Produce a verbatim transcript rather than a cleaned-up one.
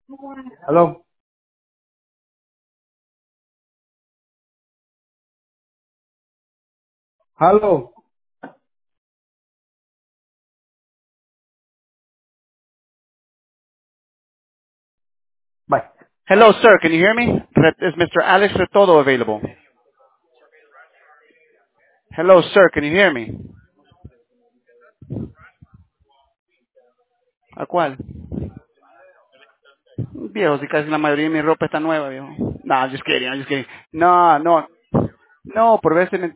Hello. Hello. Bye. Hello, sir. Can you hear me? Re- Is mister Alex Retodo available? Hello, sir. Can you hear me? ¿A cuál? Viejo, si casi la mayoría de mi ropa está nueva, viejo. No, just kidding, I'm just kidding. No, no. No, por veces